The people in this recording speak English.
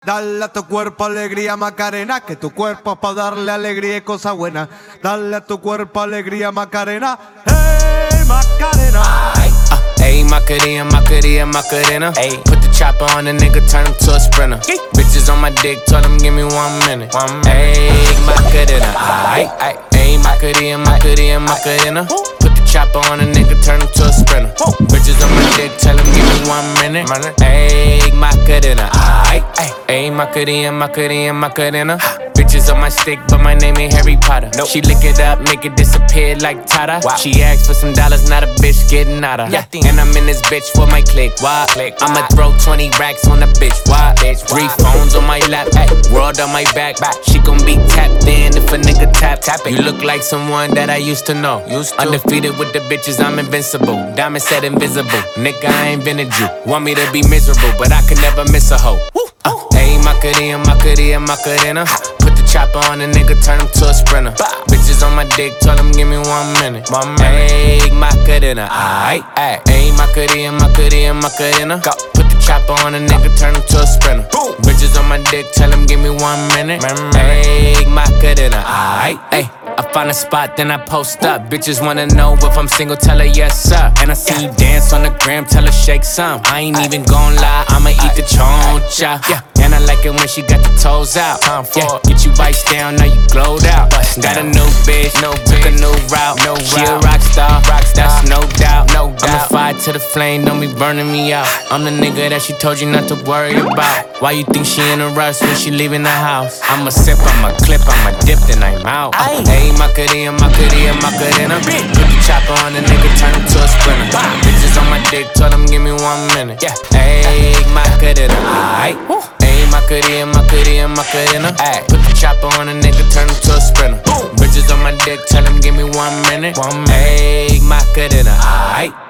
Dale a tu cuerpo alegría Macarena, que tu cuerpo es pa' darle alegría y cosas buenas. Dale a tu cuerpo alegría Macarena, hey Macarena. Ayy, Macarena, Macarena, Macarena. Ayy, put the chopper on the nigga, turn him to a sprinter. Bitches on my dick, told him give me 1 minute. Ayy, Macarena. Ayy, Macarena, Macarena, Macarena. Put the chopper on a nigga, turn him to a sprinter. Bitches on my dick, tell him give me 1 minute. Ayy, Macarena. Ayy, Macarena, Macarena, Macarena. Bitches on my stick, but my name ain't Harry Potter. Nope. She lick it up, make it disappear like Tata. Wow. She asked for some dollars, not a bitch getting out of. And I'm in this bitch for my click. Why? I'ma throw 20 racks on a bitch. Why? 3 phones on my lap, world on my back. She gon' be tapped in if a nigga tap it. You look like someone that I used to know. Undefeated with the bitches, I'm invincible. Diamond said invisible. Nigga, I ain't been a Jew. Want me to be miserable, but I can never miss a hoe. Ayy, Macarena, Macarena, Macarena. Put the chopper on a nigga, turn him to a sprinter. Bitches on my dick, told him give me 1 minute. Ayy, Macarena. Ayy, Macarena, Macarena, Macarena. Put the chopper on a nigga, turn him to a sprinter. Bitches on my dick, tell him give me 1 minute. Ayy, Macarena. Ayy. I find a spot, then I post up. Bitches wanna know if I'm single, tell her yes, sir. And I see you dance on the gram, tell her shake some. I ain't even gon' lie, I'ma eat the choncha. And I like it when she got the toes out. Get you bites down, now you glowed out. Got a new bitch, took a new route. She a rock star, that's no doubt. I'm a fire to the flame, don't be burning me out. I'm the nigga that she told you not to worry about. Why you think she in a rush when she leaving the house? I'ma sip, I'ma clip, I'ma dip, then I'm out. Ayy, Macarena, Macarena, Macarena. Put the chopper on the nigga, turn him to a sprinter. Bitches on my dick, told him give me 1 minute. Ayy, Macarena. Ayy, Macarena, Macarena, Macarena. Put the chopper on a nigga, turn him to a sprinter. Bitches on my dick, tell him give me 1 minute. Ayy, Macarena.